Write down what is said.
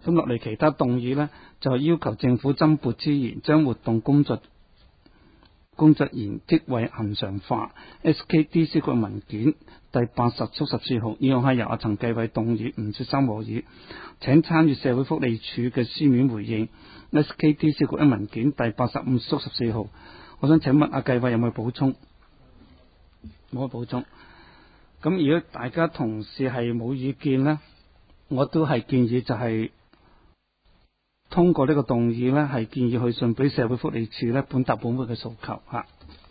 咁落嚟其他動議呢，就係要求政府增撥資源，將活動工作員職位恆常化。SKDC 個文件第80促14號，議案係由阿陳繼偉動議，吳雪生和議。請參閱社會福利署嘅書面回應。SKDC 個文件第85促14號。我想請問阿繼偉有冇補充？冇補充。咁如果大家同事係冇意見呢，我都係建議就係通過呢個動議呢，係建議去信俾社會福利署呢，本答本會嘅訴求嚇。